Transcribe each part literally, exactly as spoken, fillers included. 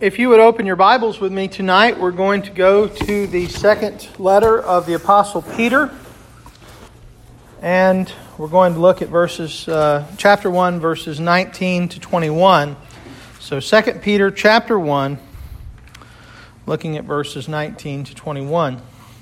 If you would open your Bibles with me tonight, we're going to go to the second letter of the Apostle Peter. And we're going to look at verses, uh, chapter one, verses nineteen to twenty-one. So Second Peter chapter one, looking at verses nineteen to twenty-one.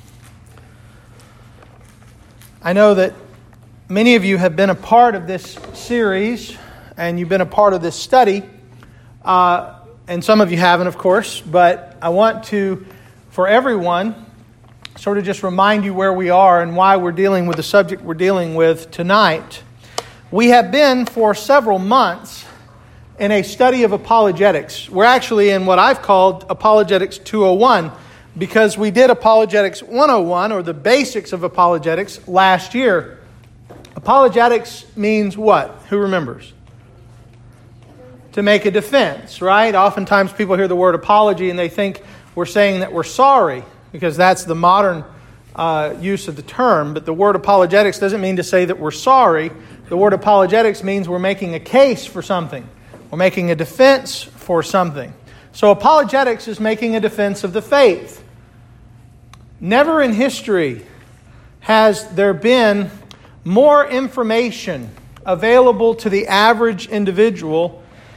I know that many of you have been a part of this series, and you've been a part of this study. Uh, and some of you haven't, of course, but I want to, for everyone, sort of just remind you where we are and why we're dealing with the subject we're dealing with tonight. We have been for several months in a study of apologetics. We're actually in what I've called Apologetics two oh one, because we did Apologetics one oh one, or the basics of apologetics, last year. Apologetics means what? Who remembers? To make a defense, right? Oftentimes people hear the word apology and they think we're saying that we're sorry, because that's the modern uh, use of the term. But the word apologetics doesn't mean to say that we're sorry. The word apologetics means we're making a case for something. We're making a defense for something. So apologetics is making a defense of the faith. Never in history has there been more information available to the average individual.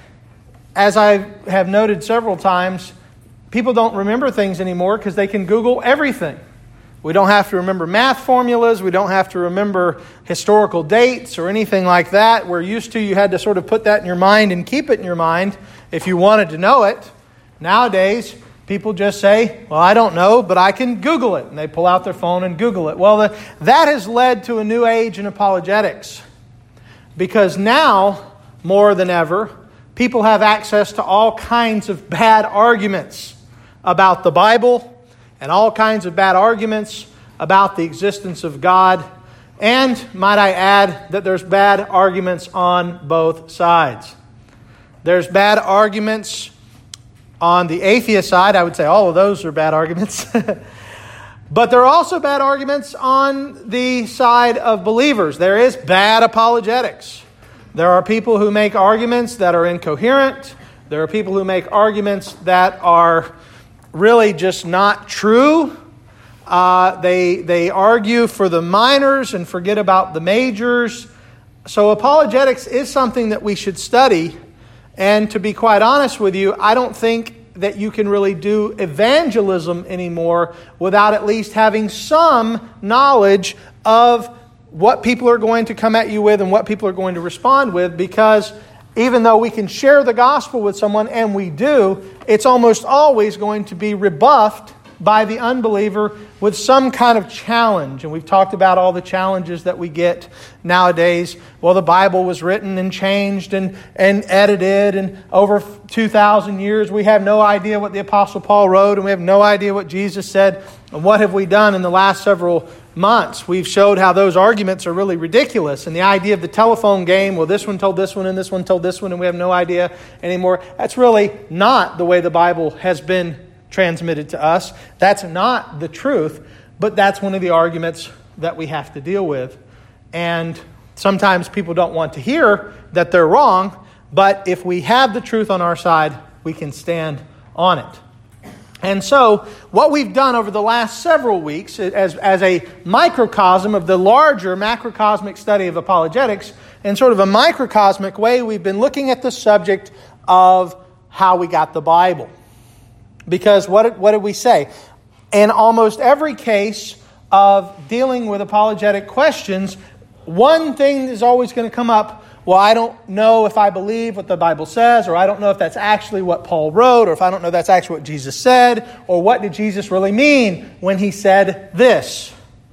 As I have noted several times, people don't remember things anymore because they can Google everything. We don't have to remember math formulas. We don't have to remember historical dates or anything like that. We're used to, you had to sort of put that in your mind and keep it in your mind if you wanted to know it. Nowadays, people just say, well, I don't know, but I can Google it. And they pull out their phone and Google it. Well, the, that has led to a new age in apologetics. Because now, more than ever, people have access to all kinds of bad arguments about the Bible and all kinds of bad arguments about the existence of God. And, might I add, that there's bad arguments on both sides. There's bad arguments on the atheist side. I would say all of those are bad arguments. But there are also bad arguments on the side of believers. There is bad apologetics. There are people who make arguments that are incoherent. There are people who make arguments that are really just not true. Uh, they, they argue for the minors and forget about the majors. So apologetics is something that we should study. And to be quite honest with you, I don't think that you can really do evangelism anymore without at least having some knowledge of what people are going to come at you with and what people are going to respond with, because even though we can share the gospel with someone, and we do, it's almost always going to be rebuffed by the unbeliever with some kind of challenge. And we've talked about all the challenges that we get nowadays. Well, the Bible was written and changed and, and edited, and over two thousand years we have no idea what the Apostle Paul wrote, and we have no idea what Jesus said. And what have we done in the last several months? We've showed how those arguments are really ridiculous. And the idea of the telephone game, well, this one told this one and this one told this one, and we have no idea anymore. That's really not the way the Bible has been transmitted to us. That's not the truth, but that's one of the arguments that we have to deal with. And sometimes people don't want to hear that they're wrong, but if we have the truth on our side, we can stand on it. And so what we've done over the last several weeks as, as a microcosm of the larger macrocosmic study of apologetics, in sort of a microcosmic way, we've been looking at the subject of how we got the Bible. Because what, what did we say? In almost every case of dealing with apologetic questions, one thing is always going to come up. Well, I don't know if I believe what the Bible says, or I don't know if that's actually what Paul wrote, or if I don't know if that's actually what Jesus said, or what did Jesus really mean when he said this.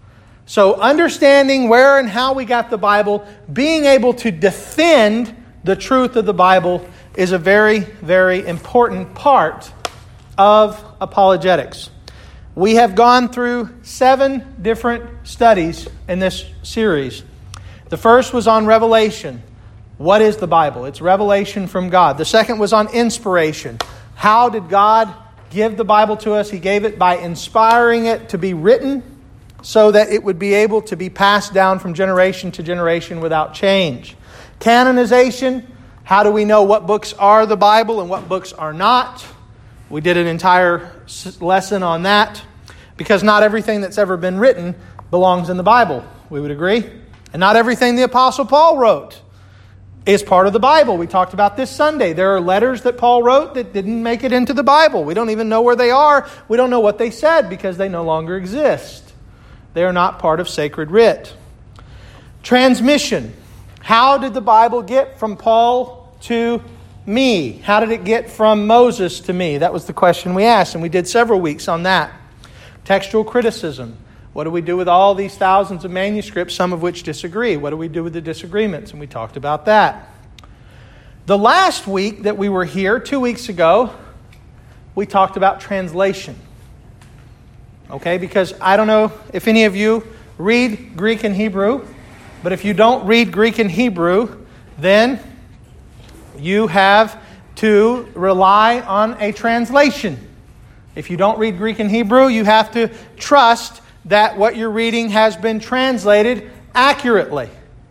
So understanding where and how we got the Bible, being able to defend the truth of the Bible is a very, very important part of apologetics. We have gone through seven different studies in this series. The first was on revelation. What is the Bible? It's revelation from God. The second was on inspiration. How did God give the Bible to us? He gave it by inspiring it to be written so that it would be able to be passed down from generation to generation without change. Canonization. How do we know what books are the Bible and what books are not? We did an entire lesson on that because not everything that's ever been written belongs in the Bible. We would agree? And not everything the Apostle Paul wrote is part of the Bible. We talked about this Sunday. There are letters that Paul wrote that didn't make it into the Bible. We don't even know where they are. We don't know what they said because they no longer exist. They are not part of sacred writ. Transmission. How did the Bible get from Paul to me? How did it get from Moses to me? That was the question we asked, and we did several weeks on that. Textual criticism. What do we do with all these thousands of manuscripts, some of which disagree? What do we do with the disagreements? And we talked about that. The last week that we were here, two weeks ago, we talked about translation. Okay, because I don't know if any of you read Greek and Hebrew, but if you don't read Greek and Hebrew, then you have to rely on a translation. If you don't read Greek and Hebrew, you have to trust that what you're reading has been translated accurately.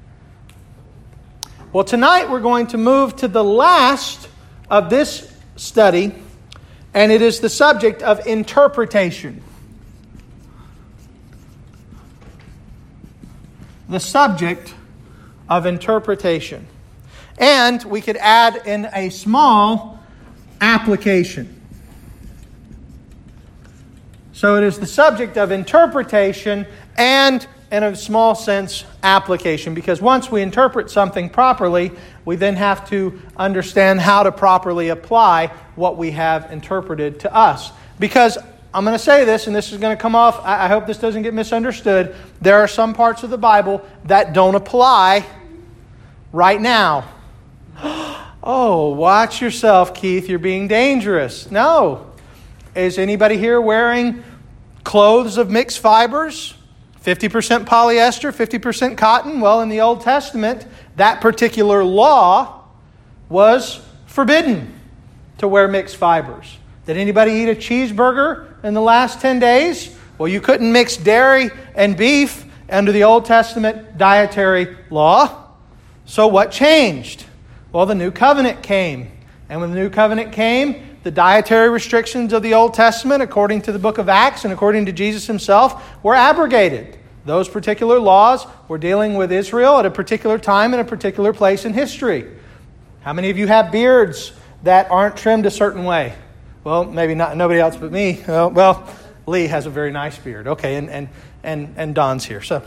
Well, tonight we're going to move to the last of this study, and it is the subject of interpretation. The subject of interpretation. And we could add in a small application. So it is the subject of interpretation and, in a small sense, application. Because once we interpret something properly, we then have to understand how to properly apply what we have interpreted to us. Because I'm going to say this, and this is going to come off, I hope this doesn't get misunderstood. There are some parts of the Bible that don't apply right now. Oh, watch yourself, Keith. You're being dangerous. No. Is anybody here wearing clothes of mixed fibers? fifty percent polyester, fifty percent cotton? Well, in the Old Testament, that particular law was forbidden to wear mixed fibers. Did anybody eat a cheeseburger in the last ten days? Well, you couldn't mix dairy and beef under the Old Testament dietary law. So what changed? Well, the New Covenant came. And when the New Covenant came, the dietary restrictions of the Old Testament, according to the book of Acts and according to Jesus himself, were abrogated. Those particular laws were dealing with Israel at a particular time in a particular place in history. How many of you have beards that aren't trimmed a certain way? Well, maybe not nobody else but me. Well, well Lee has a very nice beard. Okay, and and and, and Don's here. So,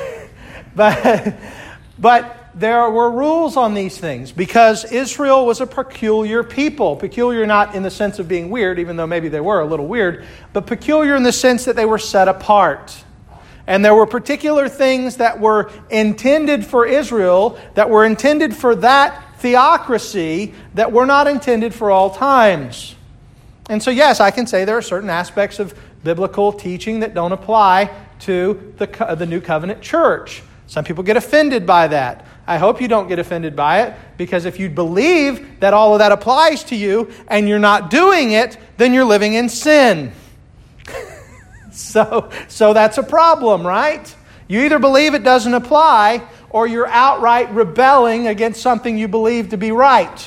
but but there were rules on these things because Israel was a peculiar people. Peculiar not in the sense of being weird, even though maybe they were a little weird, but peculiar in the sense that they were set apart. And there were particular things that were intended for Israel, that were intended for that theocracy, that were not intended for all times. And so, yes, I can say there are certain aspects of biblical teaching that don't apply to the, the New Covenant church. Some people get offended by that. I hope you don't get offended by it, because if you believe that all of that applies to you and you're not doing it, then you're living in sin. so, so that's a problem, right? You either believe it doesn't apply or you're outright rebelling against something you believe to be right.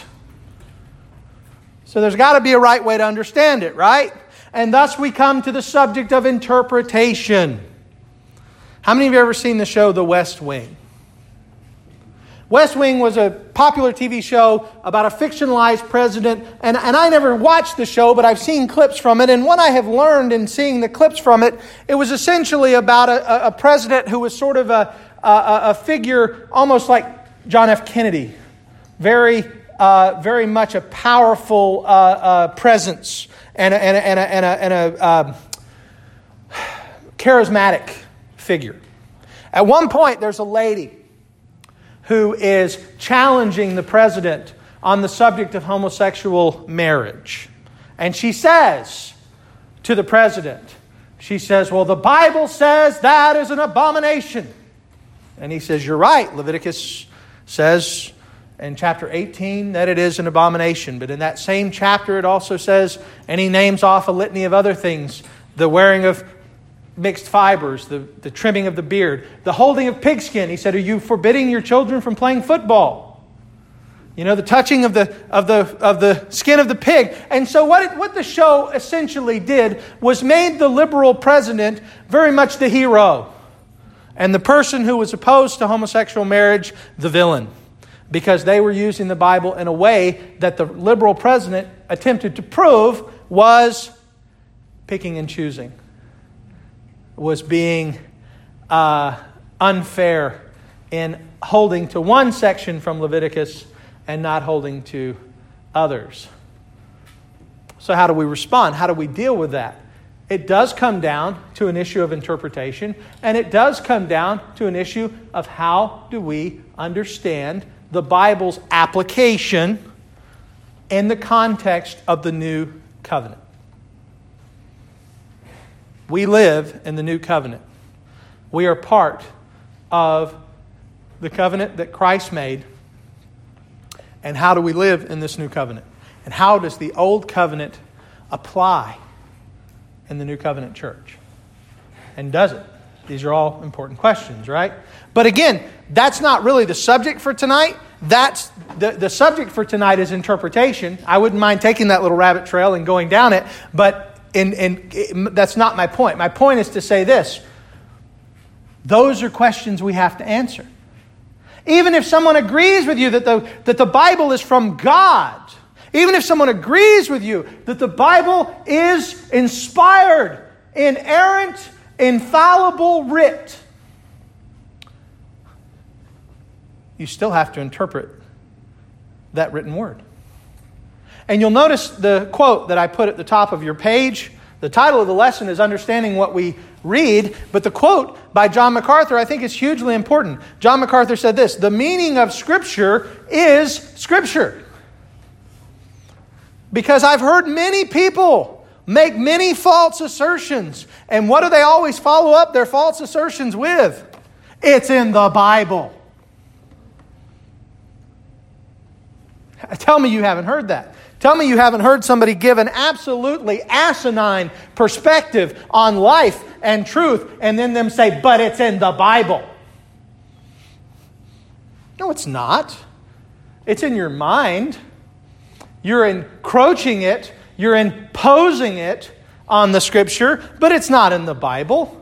So there's got to be a right way to understand it, right? And thus we come to the subject of interpretation. How many of you have ever seen the show The West Wing? West Wing was a popular T V show about a fictionalized president, and, and I never watched the show, but I've seen clips from it, and what I have learned in seeing the clips from it, it was essentially about a, a president who was sort of a, a, a figure almost like John F. Kennedy. Very, uh, very much a powerful uh, uh, presence and a, and a, and a, and a, and a uh, charismatic figure. At one point, there's a lady who is challenging the president on the subject of homosexual marriage. And she says to the president, she says, well, the Bible says that is an abomination. And he says, you're right. Leviticus says in chapter eighteen that it is an abomination. But in that same chapter, it also says, and he names off a litany of other things, the wearing of mixed fibers, the, the trimming of the beard, the holding of pigskin. He said, are you forbidding your children from playing football? You know, the touching of the of the of the skin of the pig. And so what it, what the show essentially did was made the liberal president very much the hero, and the person who was opposed to homosexual marriage the villain, because they were using the Bible in a way that the liberal president attempted to prove was picking and choosing, was being uh, unfair in holding to one section from Leviticus and not holding to others. So how do we respond? How do we deal with that? It does come down to an issue of interpretation, and it does come down to an issue of how do we understand the Bible's application in the context of the new covenant. We live in the new covenant. We are part of the covenant that Christ made. And how do we live in this new covenant? And how does the old covenant apply in the new covenant church? And does it? These are all important questions, right? But again, that's not really the subject for tonight. That's the, the subject for tonight is interpretation. I wouldn't mind taking that little rabbit trail and going down it, but in, in, it, that's not my point. My point is to say this. Those are questions we have to answer. Even if someone agrees with you that the, that the Bible is from God, even if someone agrees with you that the Bible is inspired, inerrant, infallible writ, you still have to interpret that written word. And you'll notice the quote that I put at the top of your page. The title of the lesson is Understanding What We Read, but the quote by John MacArthur I think is hugely important. John MacArthur said this: "The meaning of Scripture is Scripture." Because I've heard many people make many false assertions. And what do they always follow up their false assertions with? It's in the Bible. Tell me you haven't heard that. Tell me you haven't heard somebody give an absolutely asinine perspective on life and truth and then them say, but it's in the Bible. No, it's not. It's in your mind. You're encroaching it. You're imposing it on the Scripture, but it's not in the Bible.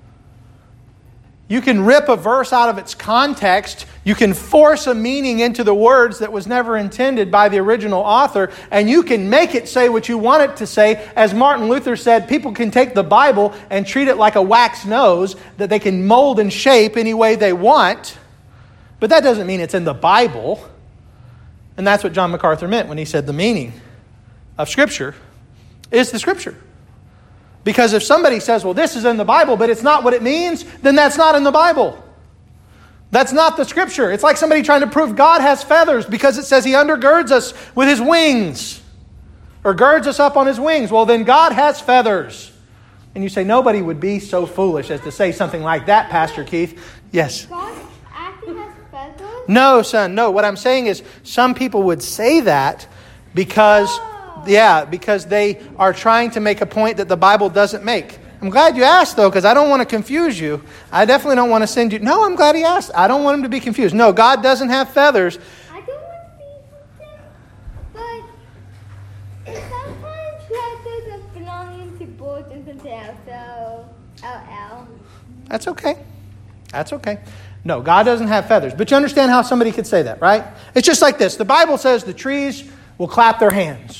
You can rip a verse out of its context. You can force a meaning into the words that was never intended by the original author, and you can make it say what you want it to say. As Martin Luther said, people can take the Bible and treat it like a wax nose that they can mold and shape any way they want, but that doesn't mean it's in the Bible. And that's what John MacArthur meant when he said the meaning of Scripture is the Scripture. Because if somebody says, well, this is in the Bible, but it's not what it means, then that's not in the Bible. That's not the Scripture. It's like somebody trying to prove God has feathers because it says He undergirds us with His wings, or girds us up on His wings. Well, then God has feathers. And you say, nobody would be so foolish as to say something like that, Pastor Keith. Yes? God actually has feathers? No, son, no. What I'm saying is some people would say that because... Yeah, because they are trying to make a point that the Bible doesn't make. I'm glad you asked, though, because I don't want to confuse you. I definitely don't want to send you... No, I'm glad he asked. I don't want him to be confused. No, God doesn't have feathers. I don't want to be confused, but sometimes feathers are belonging to birds and something else, so L L. That's okay. That's okay. No, God doesn't have feathers. But you understand how somebody could say that, right? It's just like this. The Bible says the trees will clap their hands.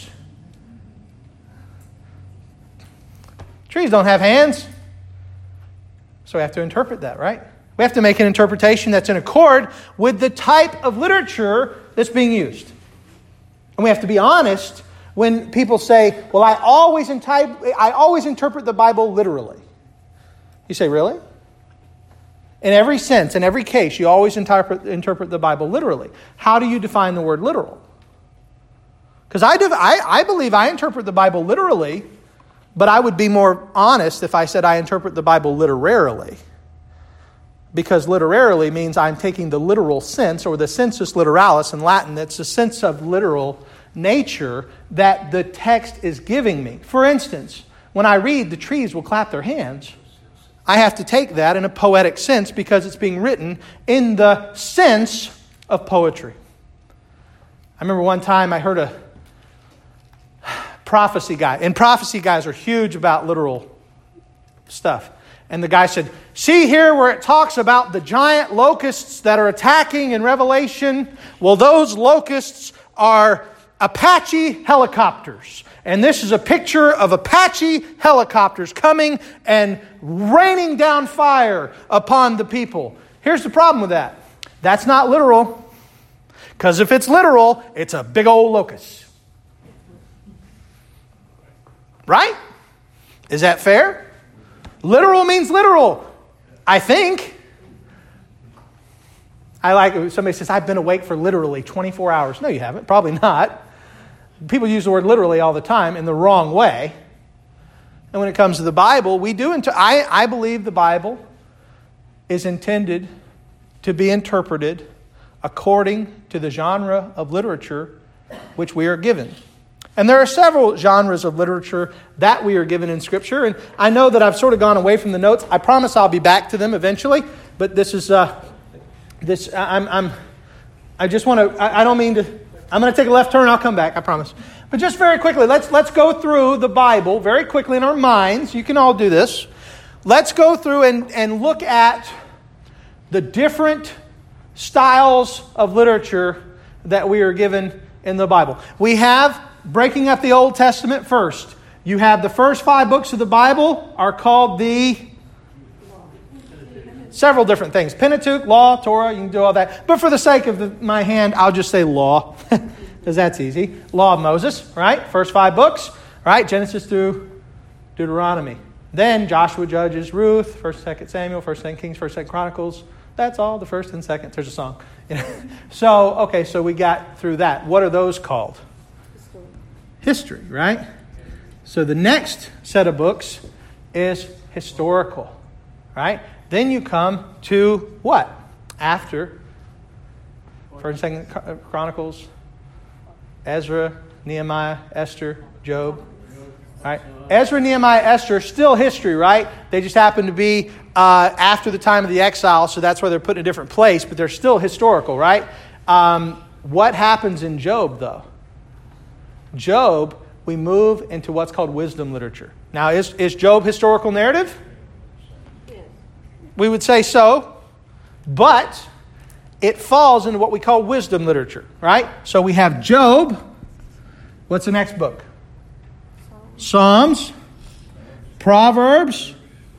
Trees don't have hands. So we have to interpret that, right? We have to make an interpretation that's in accord with the type of literature that's being used. And we have to be honest when people say, well, I always, enti- I always interpret the Bible literally. You say, really? In every sense, in every case, you always interpret, interpret the Bible literally. How do you define the word literal? Because I, do, I, I believe I interpret the Bible literally, but I would be more honest if I said I interpret the Bible literarily. Because literarily means I'm taking the literal sense, or the sensus literalis in Latin. That's the sense of literal nature that the text is giving me. For instance, when I read the trees will clap their hands, I have to take that in a poetic sense because it's being written in the sense of poetry. I remember one time I heard a prophecy guy, and prophecy guys are huge about literal stuff. And the guy said, see here where it talks about the giant locusts that are attacking in Revelation? Well, those locusts are Apache helicopters. And this is a picture of Apache helicopters coming and raining down fire upon the people. Here's the problem with that. That's not literal. Because if it's literal, it's a big old locust. Right? Is that fair? Literal means literal, I think. I like it. Somebody says, I've been awake for literally twenty-four hours. No, you haven't. Probably not. People use the word literally all the time in the wrong way. And when it comes to the Bible, we do. Inter- I, I believe the Bible is intended to be interpreted according to the genre of literature which we are given. And there are several genres of literature that we are given in Scripture. And I know that I've sort of gone away from the notes. I promise I'll be back to them eventually. But this is, uh, this, I'm, I'm, I just want to, I, I don't mean to, I'm going to take a left turn. I'll come back, I promise. But just very quickly, let's, let's go through the Bible very quickly in our minds. You can all do this. Let's go through and, and look at the different styles of literature that we are given in the Bible. We have, breaking up the Old Testament first, you have the first five books of the Bible are called the several different things. Pentateuch, Law, Torah, you can do all that. But for the sake of the, my hand, I'll just say Law, because that's easy. Law of Moses, right? First five books, right? Genesis through Deuteronomy. Then Joshua, Judges, Ruth, First, Second Samuel, First, Second Kings, First, Second Chronicles. That's all, the first and second. There's a song. So, okay, so we got through that. What are those called? History. History, right? So the next set of books is historical, right? Then you come to what? After First and Second Chronicles, Ezra, Nehemiah, Esther, Job. Right? Ezra, Nehemiah, Esther, still history, right? They just happen to be uh, after the time of the exile, so that's why they're put in a different place, but they're still historical, right? Um, what happens in Job, though? Job, we move into what's called wisdom literature. Now, is, is Job historical narrative? Yes. We would say so, but it falls into what we call wisdom literature, right? So we have Job. What's the next book? Psalms, Proverbs,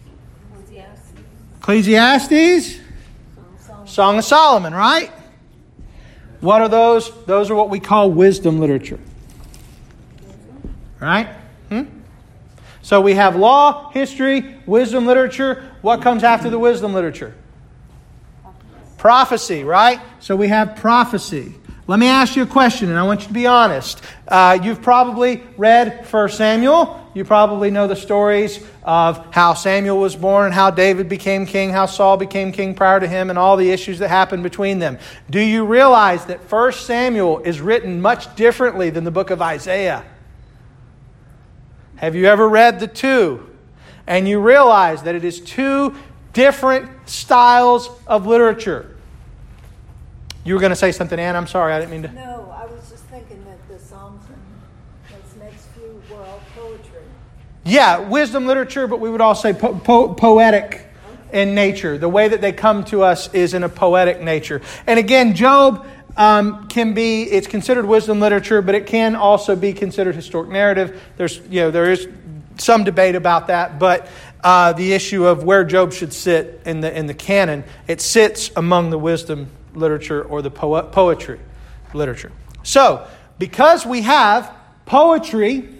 Ecclesiastes, Song of Solomon, right? What are those? Those are what we call wisdom literature. Right? Hmm? So we have law, history, wisdom literature. What comes after the wisdom literature? Prophecy, right? So we have prophecy. Let me ask you a question, and I want you to be honest. Uh, you've probably read First Samuel. You probably know the stories of how Samuel was born and how David became king, how Saul became king prior to him, and all the issues that happened between them. Do you realize that First Samuel is written much differently than the book of Isaiah? Have you ever read the two? And you realize that it is two different styles of literature. You were going to say something, Ann. I'm sorry. I didn't mean to. No, I was just thinking that the Psalms and those next few were all poetry. Yeah, wisdom literature, but we would all say po- po- poetic in nature. The way that they come to us is in a poetic nature. And again, Job um, can be, it's considered wisdom literature, but it can also be considered historic narrative. There's, you know, there is some debate about that, but uh, the issue of where Job should sit in the in the canon, it sits among the wisdom literature or the po- poetry literature. So, because we have poetry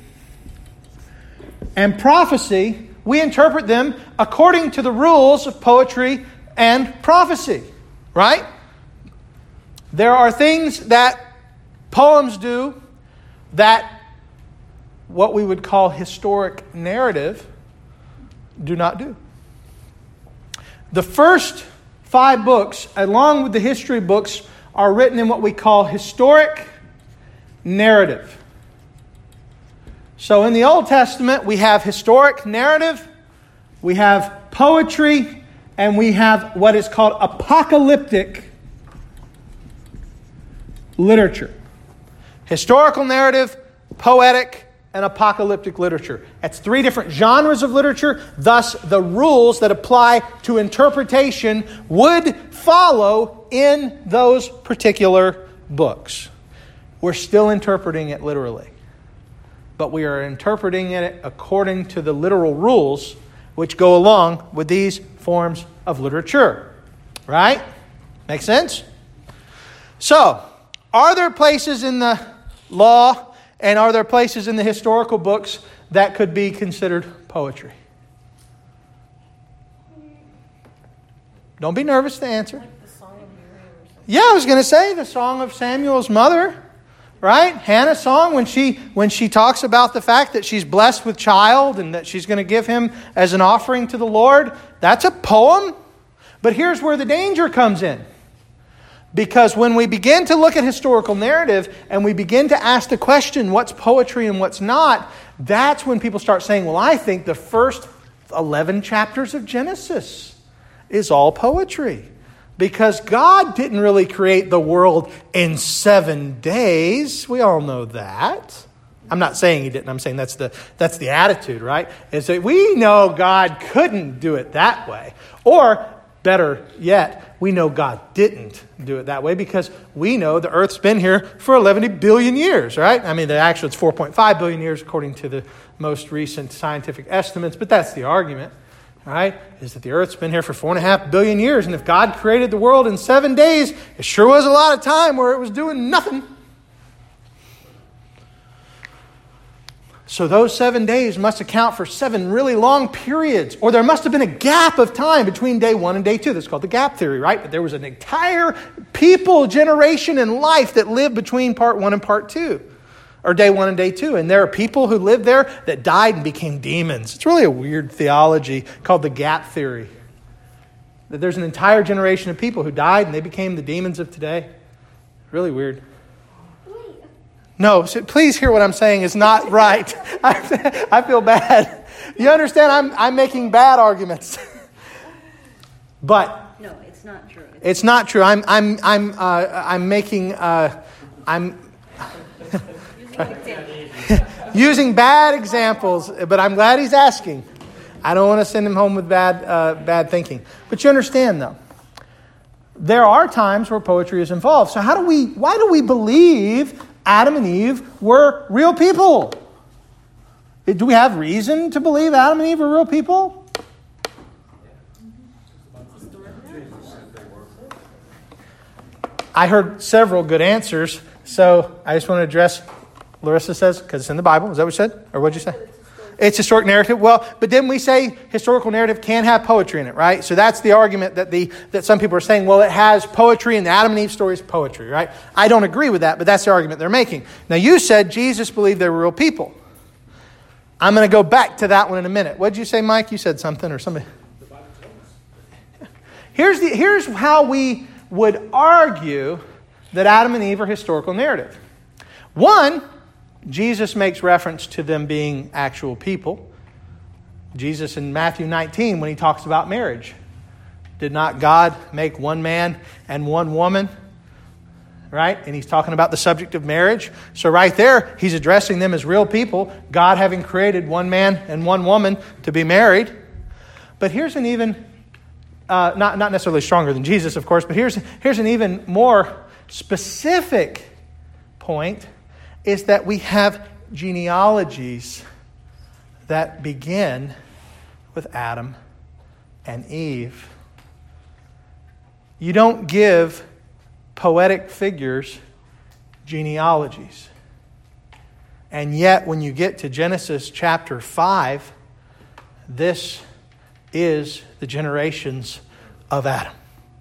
and prophecy, we interpret them according to the rules of poetry and prophecy, right? There are things that poems do that what we would call historic narrative do not do. The first five books, along with the history books, are written in what we call historic narrative. So in the Old Testament, we have historic narrative, we have poetry, and we have what is called apocalyptic literature. Historical narrative, poetic, and apocalyptic literature. That's three different genres of literature. Thus, the rules that apply to interpretation would follow in those particular books. We're still interpreting it literally, but we are interpreting it according to the literal rules which go along with these forms of literature. Right? Make sense? So, are there places in the law and are there places in the historical books that could be considered poetry? Don't be nervous to answer. Like the Song of Mary or something. Yeah, I was going to say the Song of Samuel's mother, right? Hannah's song when she when she talks about the fact that she's blessed with child and that she's going to give him as an offering to the Lord. That's a poem. But here's where the danger comes in. Because when we begin to look at historical narrative and we begin to ask the question, what's poetry and what's not, that's when people start saying, well, I think the first eleven chapters of Genesis is all poetry. Because God didn't really create the world in seven days. We all know that. I'm not saying He didn't. I'm saying that's the that's the attitude, right? Is that we know God couldn't do it that way. Or, better yet, we know God didn't do it that way because we know the earth's been here for eleven billion years, right? I mean, the actual it's four point five billion years according to the most recent scientific estimates, but that's the argument, right? Is that the earth's been here for four and a half billion years, and if God created the world in seven days, it sure was a lot of time where it was doing nothing. So those seven days must account for seven really long periods. Or there must have been a gap of time between day one and day two. That's called the gap theory, right? But there was an entire people, generation, and life that lived between part one and part two. Or day one and day two. And there are people who lived there that died and became demons. It's really a weird theology called the gap theory. That there's an entire generation of people who died and they became the demons of today. Really weird. No, so please hear what I'm saying is not right. I, I feel bad. You understand? I'm I'm making bad arguments. But no, it's not true. It's, it's not true. I'm I'm I'm uh, I'm making uh, I'm using bad examples. But I'm glad he's asking. I don't want to send him home with bad uh, bad thinking. But you understand, though. There are times where poetry is involved. So how do we? Why do we believe Adam and Eve were real people? Do we have reason to believe Adam and Eve are real people? I heard several good answers, so I just want to address Larissa says, because it's in the Bible. Is that what you said? Or what did you say? It's historic narrative. Well, but then we say historical narrative can have poetry in it, right? So that's the argument that the that some people are saying, well, it has poetry and the Adam and Eve story is poetry, right? I don't agree with that, but that's the argument they're making. Now, you said Jesus believed they were real people. I'm going to go back to that one in a minute. What did you say, Mike? You said something or somebody. Here's the here's how we would argue that Adam and Eve are historical narrative. One, Jesus makes reference to them being actual people. Jesus in Matthew nineteen, when he talks about marriage, did not God make one man and one woman? Right? And he's talking about the subject of marriage. So right there, he's addressing them as real people, God having created one man and one woman to be married. But here's an even, uh, not, not necessarily stronger than Jesus, of course, but here's, here's an even more specific point, is that we have genealogies that begin with Adam and Eve. You don't give poetic figures genealogies. And yet, when you get to Genesis chapter five, this is the generations of Adam.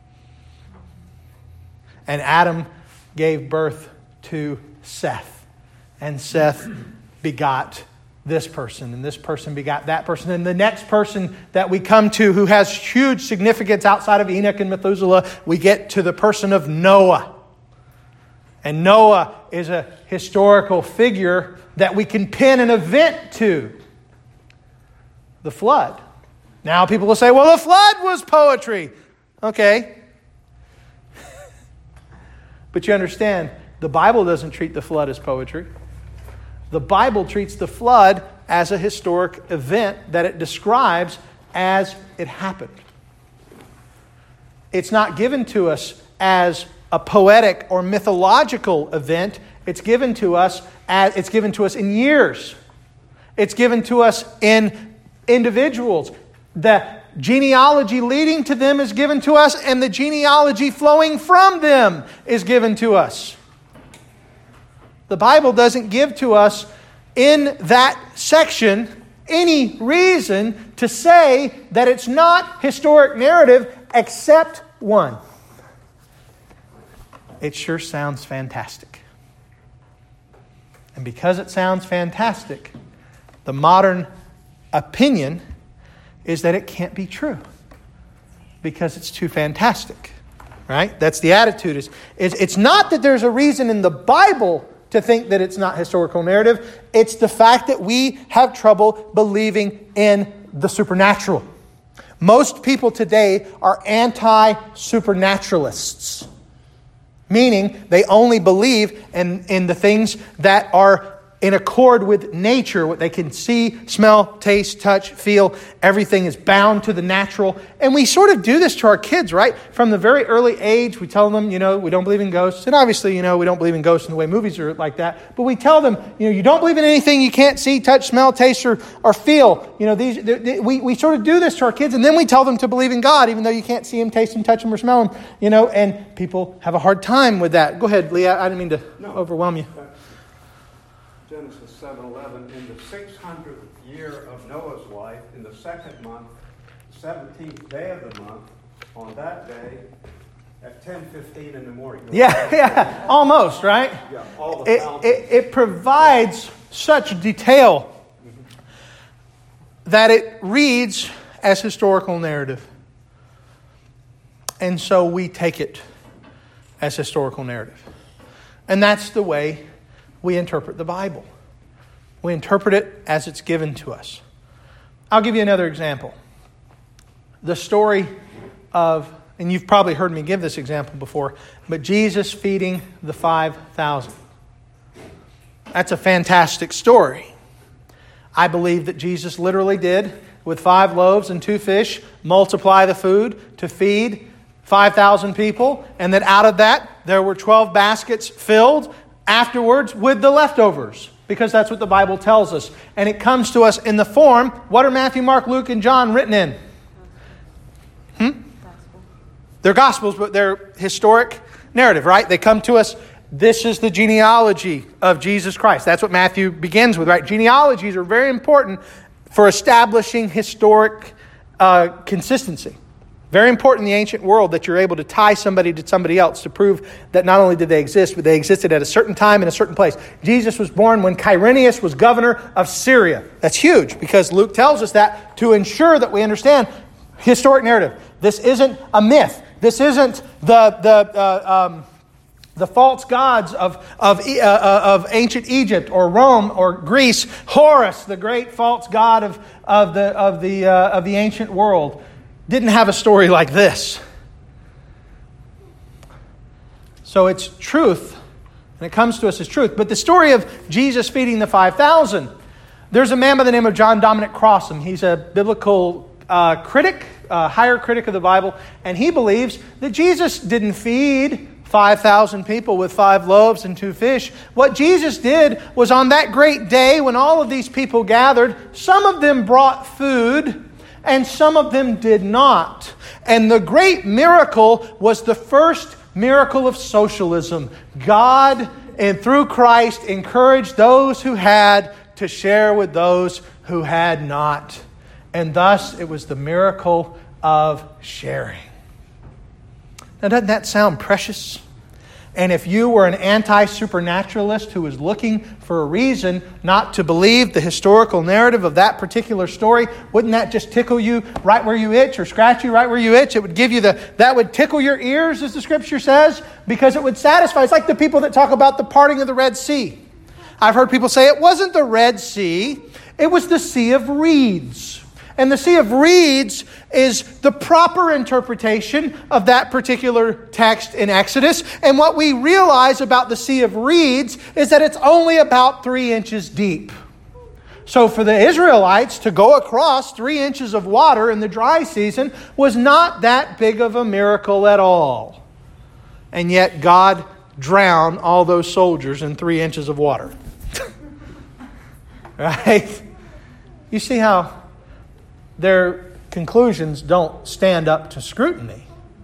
And Adam gave birth to Seth. And Seth begot this person, and this person begot that person. And the next person that we come to who has huge significance outside of Enoch and Methuselah, we get to the person of Noah. And Noah is a historical figure that we can pin an event to. The flood. Now people will say, well, the flood was poetry. Okay. But you understand, The Bible doesn't treat the flood as poetry. The Bible treats the flood as a historic event that it describes as it happened. It's not given to us as a poetic or mythological event. It's given to us as it's given to us in years. It's given to us in individuals. The genealogy leading to them is given to us, and the genealogy flowing from them is given to us. The Bible doesn't give to us in that section any reason to say that it's not historic narrative except one. It sure sounds fantastic. And because it sounds fantastic, the modern opinion is that it can't be true because it's too fantastic. Right? That's the attitude. Is it's not that there's a reason in the Bible to think that it's not historical narrative. It's the fact that we have trouble believing in the supernatural. Most people today are anti-supernaturalists, meaning they only believe in, in the things that are in accord with nature, what they can see, smell, taste, touch, feel. Everything is bound to the natural. And we sort of do this to our kids, right? From the very early age, we tell them, you know, we don't believe in ghosts. And obviously, you know, we don't believe in ghosts in the way movies are like that. But we tell them, you know, you don't believe in anything you can't see, touch, smell, taste, or, or feel. You know, these they, we, we sort of do this to our kids. And then we tell them to believe in God, even though you can't see Him, taste Him, touch Him, or smell Him. You know, and people have a hard time with that. Go ahead, Leah. I didn't mean to no. overwhelm you. Genesis seven eleven, in the six hundredth year of Noah's life, in the second month, seventeenth day of the month, on that day, at ten fifteen in the morning. Yeah, yeah, almost, right? Yeah, all the it, it, it provides such detail that it reads as historical narrative. And so we take it as historical narrative. And that's the way we interpret the Bible. We interpret it as it's given to us. I'll give you another example. The story of, and you've probably heard me give this example before, but Jesus feeding the five thousand. That's a fantastic story. I believe that Jesus literally did, with five loaves and two fish, multiply the food to feed five thousand people, and that out of that, there were twelve baskets filled afterwards with the leftovers, because that's what the Bible tells us. And it comes to us in the form, what are Matthew, Mark, Luke, and John written in? Hmm? Gospel. They're Gospels, but they're historic narrative, right? They come to us, this is the genealogy of Jesus Christ. That's what Matthew begins with, right? Genealogies are very important for establishing historic uh, consistency. Very important in the ancient world that you're able to tie somebody to somebody else to prove that not only did they exist, but they existed at a certain time in a certain place. Jesus was born when Quirinius was governor of Syria. That's huge because Luke tells us that to ensure that we understand historic narrative. This isn't a myth. This isn't the the uh, um, the false gods of of uh, of ancient Egypt or Rome or Greece. Horus, the great false god of of the of the uh, of the ancient world, didn't have a story like this. So it's truth, and it comes to us as truth. But the story of Jesus feeding the five thousand, there's a man by the name of John Dominic Crossan. He's a biblical uh, critic, uh, higher critic of the Bible, and he believes that Jesus didn't feed five thousand people with five loaves and two fish. What Jesus did was on that great day when all of these people gathered, some of them brought food, and some of them did not. And the great miracle was the first miracle of socialism. God, and through Christ, encouraged those who had to share with those who had not. And thus, it was the miracle of sharing. Now, doesn't that sound precious? And if you were an anti-supernaturalist who was looking for a reason not to believe the historical narrative of that particular story, wouldn't that just tickle you right where you itch or scratch you right where you itch? It would give you the, that would tickle your ears, as the Scripture says, because it would satisfy. It's like the people that talk about the parting of the Red Sea. I've heard people say it wasn't the Red Sea, it was the Sea of Reeds. And the Sea of Reeds is the proper interpretation of that particular text in Exodus. And what we realize about the Sea of Reeds is that it's only about three inches deep. So for the Israelites to go across three inches of water in the dry season was not that big of a miracle at all. And yet God drowned all those soldiers in three inches of water. Right? You see how their conclusions don't stand up to scrutiny.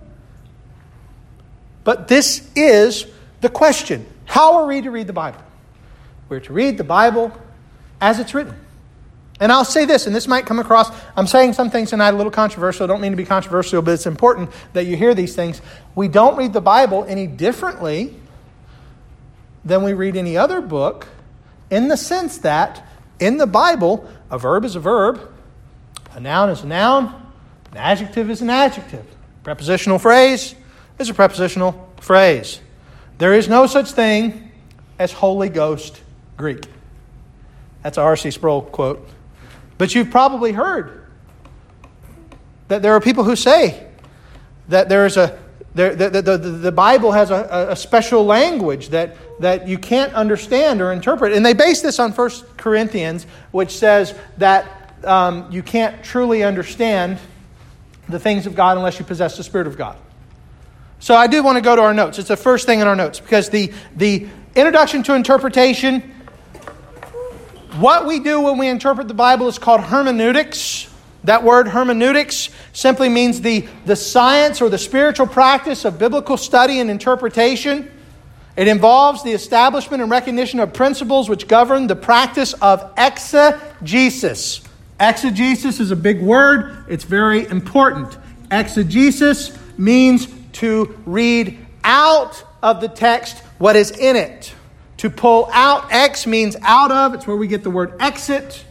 But this is the question. How are we to read the Bible? We're to read the Bible as it's written. And I'll say this, and this might come across, I'm saying some things tonight a little controversial. I don't mean to be controversial, but it's important that you hear these things. We don't read the Bible any differently than we read any other book, in the sense that in the Bible, a verb is a verb, a noun is a noun, an adjective is an adjective. Prepositional phrase is a prepositional phrase. There is no such thing as Holy Ghost Greek. That's a R C Sproul quote. But you've probably heard that there are people who say that there's a there, the, the, the, the Bible has a, a special language that, that you can't understand or interpret. And they base this on First Corinthians, which says that um, you can't truly understand the things of God unless you possess the Spirit of God. So I do want to go to our notes. It's the first thing in our notes, because the, the introduction to interpretation, what we do when we interpret the Bible is called hermeneutics. That word hermeneutics simply means the, the science or the spiritual practice of biblical study and interpretation. It involves the establishment and recognition of principles which govern the practice of exegesis. Exegesis is a big word. It's very important. Exegesis means to read out of the text what is in it. To pull out, ex means out of. It's where we get the word exit.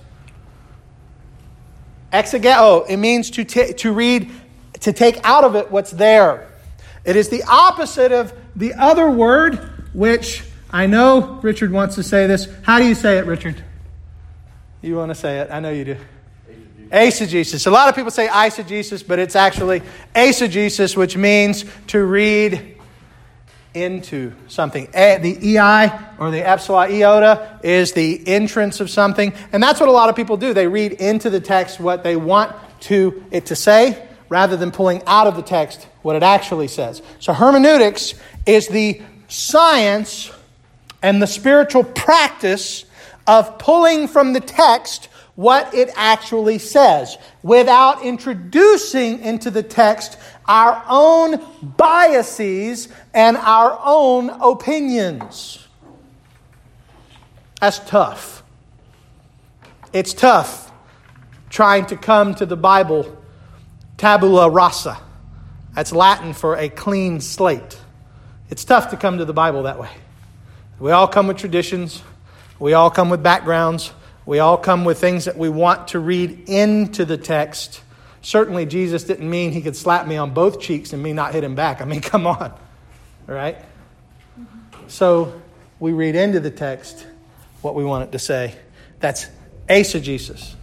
Exegeo, it means to t- to read, to take out of it what's there. It is the opposite of the other word, which I know Richard wants to say this. How do you say it, Richard? You want to say it? I know you do. Eisegesis. A lot of people say eisegesis, but it's actually eisegesis, which means to read into something. The ei or the epsilon iota is the entrance of something. And that's what a lot of people do. They read into the text what they want to it to say, rather than pulling out of the text what it actually says. So hermeneutics is the science and the spiritual practice of pulling from the text what it actually says, without introducing into the text our own biases and our own opinions. That's tough. It's tough trying to come to the Bible tabula rasa. That's Latin for a clean slate. It's tough to come to the Bible that way. We all come with traditions. We all come with backgrounds. We all come with things that we want to read into the text. Certainly Jesus didn't mean he could slap me on both cheeks and me not hit him back. I mean, come on. All right? So we read into the text what we want it to say. That's eisegesis.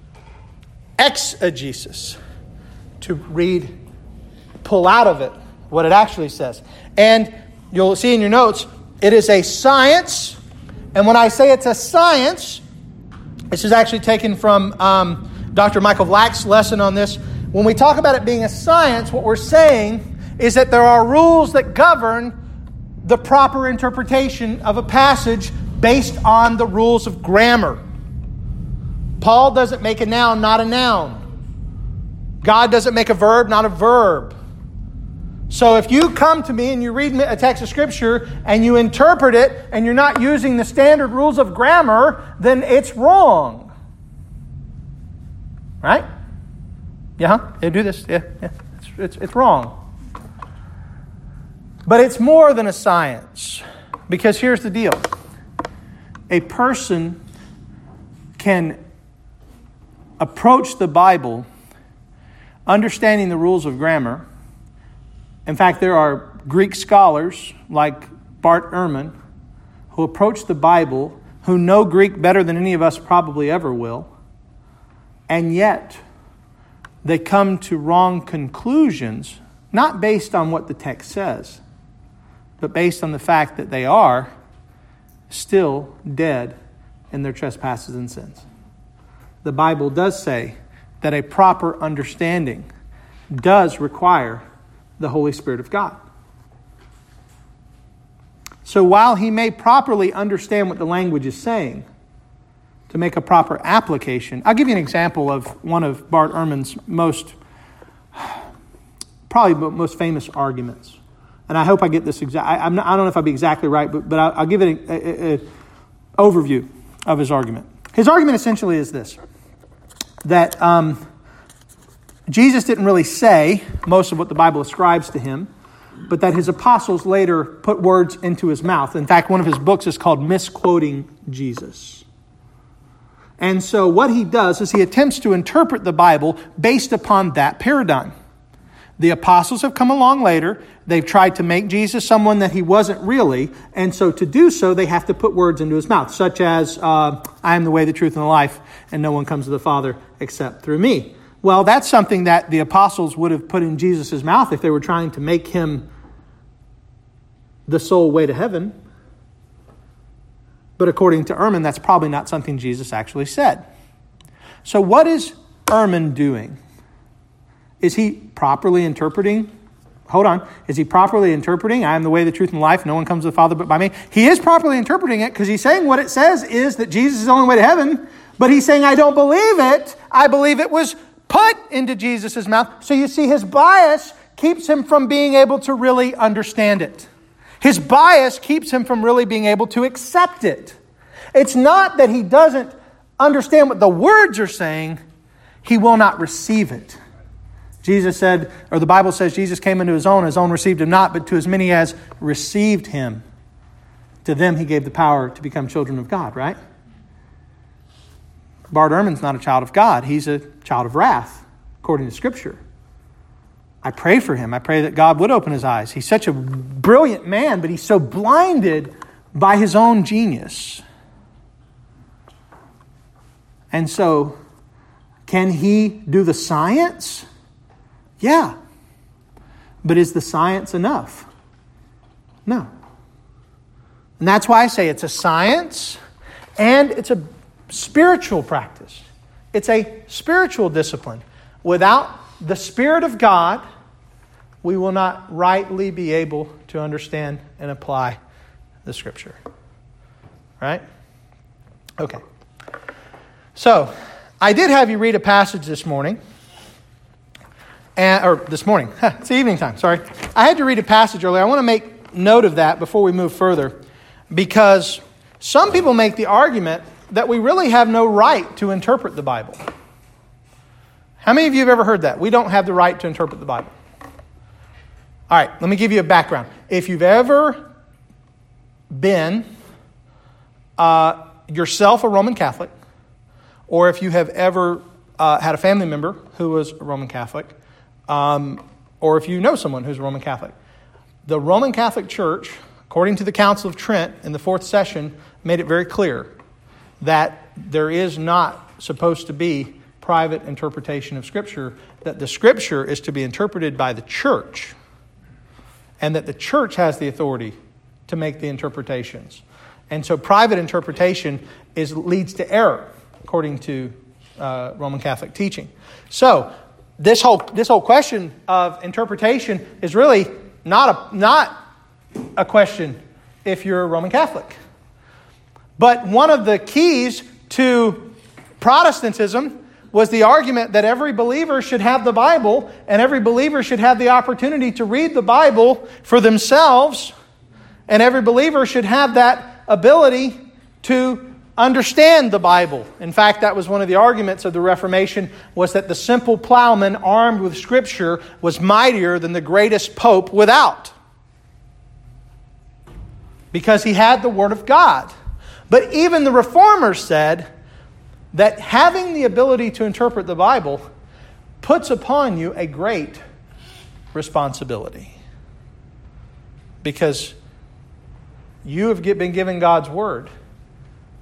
Exegesis. To read, pull out of it what it actually says. And you'll see in your notes, it is a science. And when I say it's a science, this is actually taken from um, Doctor Michael Vlack's lesson on this. When we talk about it being a science, what we're saying is that there are rules that govern the proper interpretation of a passage based on the rules of grammar. Paul doesn't make a noun not a noun. God doesn't make a verb not a verb. So if you come to me and you read a text of Scripture and you interpret it and you're not using the standard rules of grammar, then it's wrong. Right? Yeah, huh? Yeah, do this. Yeah, yeah. It's, it's, it's wrong. But it's more than a science. Because here's the deal. A person can approach the Bible understanding the rules of grammar. In fact, there are Greek scholars like Bart Ehrman who approach the Bible, who know Greek better than any of us probably ever will, and yet they come to wrong conclusions, not based on what the text says, but based on the fact that they are still dead in their trespasses and sins. The Bible does say that a proper understanding does require the Holy Spirit of God. So while he may properly understand what the language is saying, to make a proper application, I'll give you an example of one of Bart Ehrman's most, probably most famous arguments. And I hope I get this exact. I, I'm not, I don't know if I'll be exactly right, but, but I'll, I'll give it an overview of his argument. His argument essentially is this, that um, Jesus didn't really say most of what the Bible ascribes to him, but that his apostles later put words into his mouth. In fact, one of his books is called Misquoting Jesus. And so what he does is he attempts to interpret the Bible based upon that paradigm. The apostles have come along later. They've tried to make Jesus someone that he wasn't really. And so to do so, they have to put words into his mouth, such as, uh, I am the way, the truth, and the life, and no one comes to the Father except through me. Well, that's something that the apostles would have put in Jesus' mouth if they were trying to make him the sole way to heaven. But according to Ehrman, that's probably not something Jesus actually said. So what is Ehrman doing? Is he properly interpreting? Hold on. Is he properly interpreting, I am the way, the truth, and the life, no one comes to the Father but by me? He is properly interpreting it because he's saying what it says is that Jesus is the only way to heaven. But he's saying, I don't believe it. I believe it was put into Jesus' mouth. So you see, his bias keeps him from being able to really understand it. His bias keeps him from really being able to accept it. It's not that he doesn't understand what the words are saying. He will not receive it. Jesus said, or the Bible says, Jesus came into his own, his own received him not, but to as many as received him, to them he gave the power to become children of God, right? Bart Ehrman's not a child of God. He's a child of wrath, according to Scripture. I pray for him. I pray that God would open his eyes. He's such a brilliant man, but he's so blinded by his own genius. And so, can he do the science? Yeah. But is the science enough? No. And that's why I say it's a science and it's a spiritual practice. It's a spiritual discipline. Without the Spirit of God, we will not rightly be able to understand and apply the Scripture. Right? Okay. So, I did have you read a passage this morning. And, or this morning. It's the evening time, sorry. I had you read a passage earlier. I want to make note of that before we move further. Because some people make the argument that we really have no right to interpret the Bible. How many of you have ever heard that? We don't have the right to interpret the Bible. All right, let me give you a background. If you've ever been uh, yourself a Roman Catholic, or if you have ever uh, had a family member who was a Roman Catholic, um, or if you know someone who's a Roman Catholic, the Roman Catholic Church, according to the Council of Trent in the fourth session, made it very clear that there is not supposed to be private interpretation of Scripture, that the Scripture is to be interpreted by the church, and that the church has the authority to make the interpretations. And so private interpretation is leads to error, according to uh, Roman Catholic teaching. So this whole this whole question of interpretation is really not a not a question if you're a Roman Catholic. But one of the keys to Protestantism was the argument that every believer should have the Bible, and every believer should have the opportunity to read the Bible for themselves, and every believer should have that ability to understand the Bible. In fact, that was one of the arguments of the Reformation, was that the simple plowman armed with Scripture was mightier than the greatest pope without, because he had the Word of God. But even the Reformers said that having the ability to interpret the Bible puts upon you a great responsibility, because you have been given God's Word,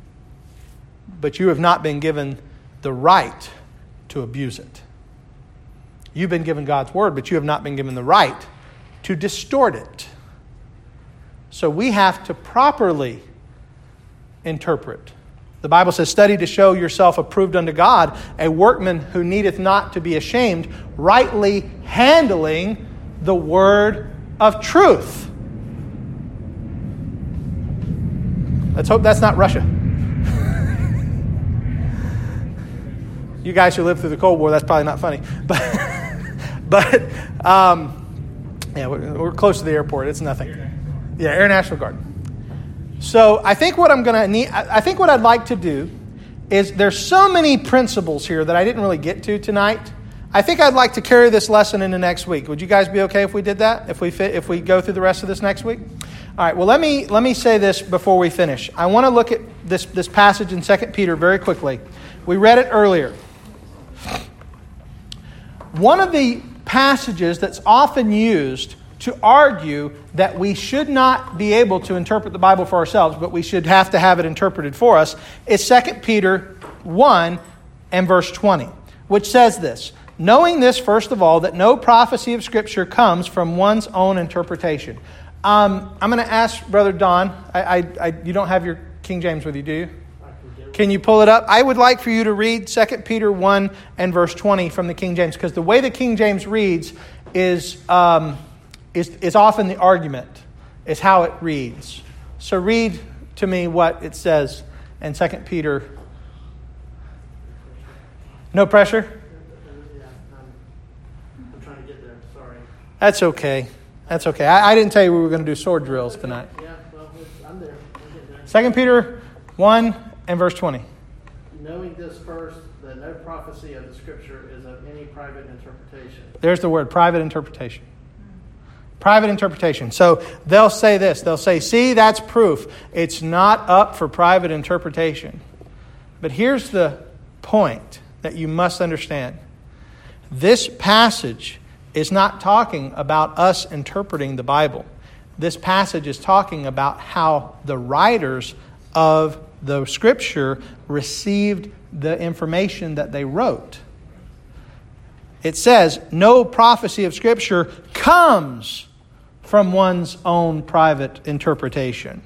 but you have not been given the right to abuse it. You've been given God's word, but you have not been given the right to distort it. So we have to properly interpret. The Bible says, study to show yourself approved unto God, a workman who needeth not to be ashamed, rightly handling the word of truth. Let's hope that's not Russia. You guys who lived through the Cold War, that's probably not funny. But, but um, yeah, we're, we're close to the airport. It's nothing. Yeah, Air National Guard. So I think what I'm going to need, I think what I'd like to do is there's so many principles here that I didn't really get to tonight. I think I'd like to carry this lesson into next week. Would you guys be okay if we did that? If we fit, if we go through the rest of this next week? All right. Well, let me let me say this before we finish. I want to look at this this passage in Second Peter very quickly. We read it earlier. One of the passages that's often used to argue that we should not be able to interpret the Bible for ourselves, but we should have to have it interpreted for us, is Second Peter one and verse twenty, which says this, knowing this, first of all, that no prophecy of Scripture comes from one's own interpretation. Um, I'm going to ask Brother Don, I, I, I, you don't have your King James with you, do you? Can you pull it up? I would like for you to read Second Peter one and verse twenty from the King James, because the way the King James reads is... Um, Is, is often the argument, is how it reads. So read to me what it says in Second Peter. No pressure? Yeah, I'm, I'm trying to get there. Sorry. That's okay. That's okay. I, I didn't tell you we were going to do sword drills tonight. Yeah, well, I'm there. I'm getting there. Second Peter one and verse twenty. Knowing this first, that no prophecy of the Scripture is of any private interpretation. There's the word, private interpretation. Private interpretation. So they'll say this. They'll say, see, that's proof. It's not up for private interpretation. But here's the point that you must understand. This passage is not talking about us interpreting the Bible. This passage is talking about how the writers of the Scripture received the information that they wrote. It says, no prophecy of Scripture comes from one's own private interpretation.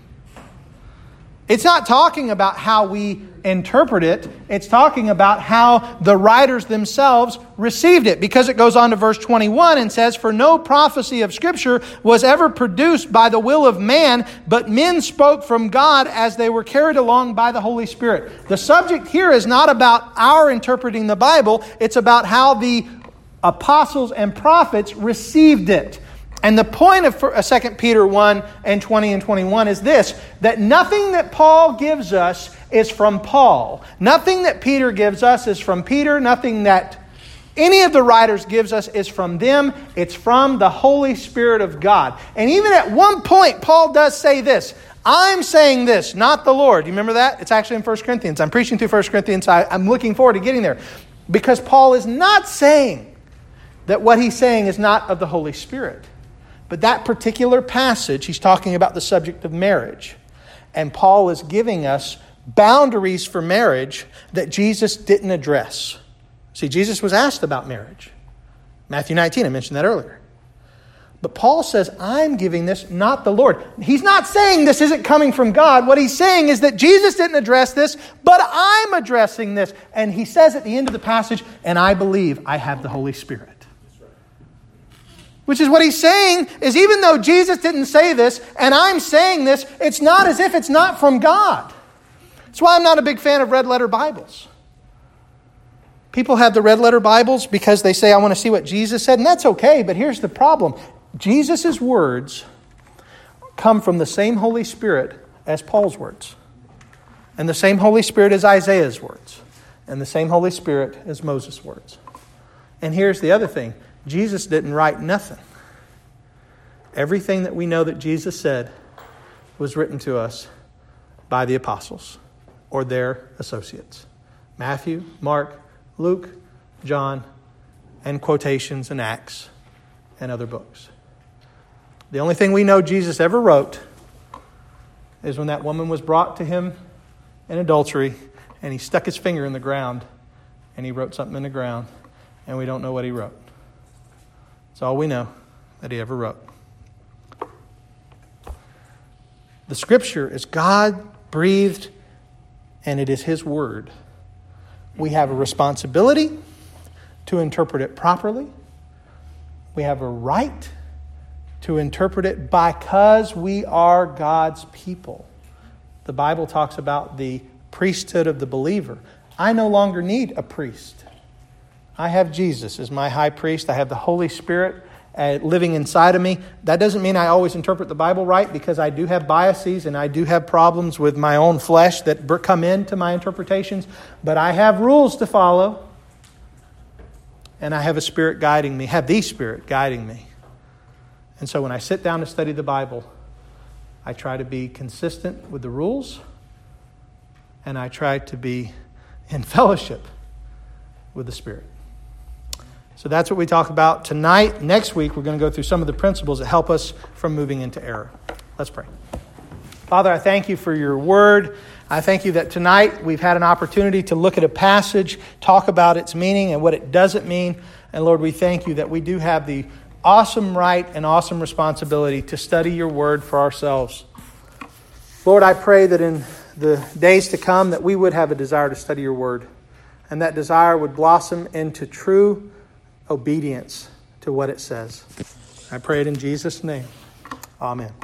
It's not talking about how we interpret it. It's talking about how the writers themselves received it. Because it goes on to verse twenty-one and says, for no prophecy of Scripture was ever produced by the will of man, but men spoke from God as they were carried along by the Holy Spirit. The subject here is not about our interpreting the Bible. It's about how the apostles and prophets received it. And the point of Second Peter one and twenty and twenty-one is this, that nothing that Paul gives us is from Paul. Nothing that Peter gives us is from Peter. Nothing that any of the writers gives us is from them. It's from the Holy Spirit of God. And even at one point, Paul does say this, I'm saying this, not the Lord. You remember that? It's actually in First Corinthians. I'm preaching through First Corinthians. I, I'm looking forward to getting there. Because Paul is not saying that what he's saying is not of the Holy Spirit. But that particular passage, he's talking about the subject of marriage. And Paul is giving us boundaries for marriage that Jesus didn't address. See, Jesus was asked about marriage. Matthew nineteen, I mentioned that earlier. But Paul says, I'm giving this, not the Lord. He's not saying this isn't coming from God. What he's saying is that Jesus didn't address this, but I'm addressing this. And he says at the end of the passage, and I believe I have the Holy Spirit. Which is what he's saying is even though Jesus didn't say this and I'm saying this, it's not as if it's not from God. That's why I'm not a big fan of red letter Bibles. People have the red letter Bibles because they say, I want to see what Jesus said. And that's okay, but here's the problem. Jesus' words come from the same Holy Spirit as Paul's words. And the same Holy Spirit as Isaiah's words. And the same Holy Spirit as Moses' words. And here's the other thing. Jesus didn't write nothing. Everything that we know that Jesus said was written to us by the apostles or their associates. Matthew, Mark, Luke, John, and quotations and Acts and other books. The only thing we know Jesus ever wrote is when that woman was brought to him in adultery and he stuck his finger in the ground and he wrote something in the ground and we don't know what he wrote. That's all we know that he ever wrote. The Scripture is God-breathed, and it is his word. We have a responsibility to interpret it properly. We have a right to interpret it because we are God's people. The Bible talks about the priesthood of the believer. I no longer need a priest. I have Jesus as my high priest. I have the Holy Spirit uh, living inside of me. That doesn't mean I always interpret the Bible right, because I do have biases and I do have problems with my own flesh that come into my interpretations. But I have rules to follow. And I have a Spirit guiding me, have the Spirit guiding me. And so when I sit down to study the Bible, I try to be consistent with the rules, and I try to be in fellowship with the Spirit. So that's what we talk about tonight. Next week, we're going to go through some of the principles that help us from moving into error. Let's pray. Father, I thank you for your word. I thank you that tonight we've had an opportunity to look at a passage, talk about its meaning and what it doesn't mean. And Lord, we thank you that we do have the awesome right and awesome responsibility to study your word for ourselves. Lord, I pray that in the days to come that we would have a desire to study your word, and that desire would blossom into true obedience to what it says. I pray it in Jesus' name. Amen.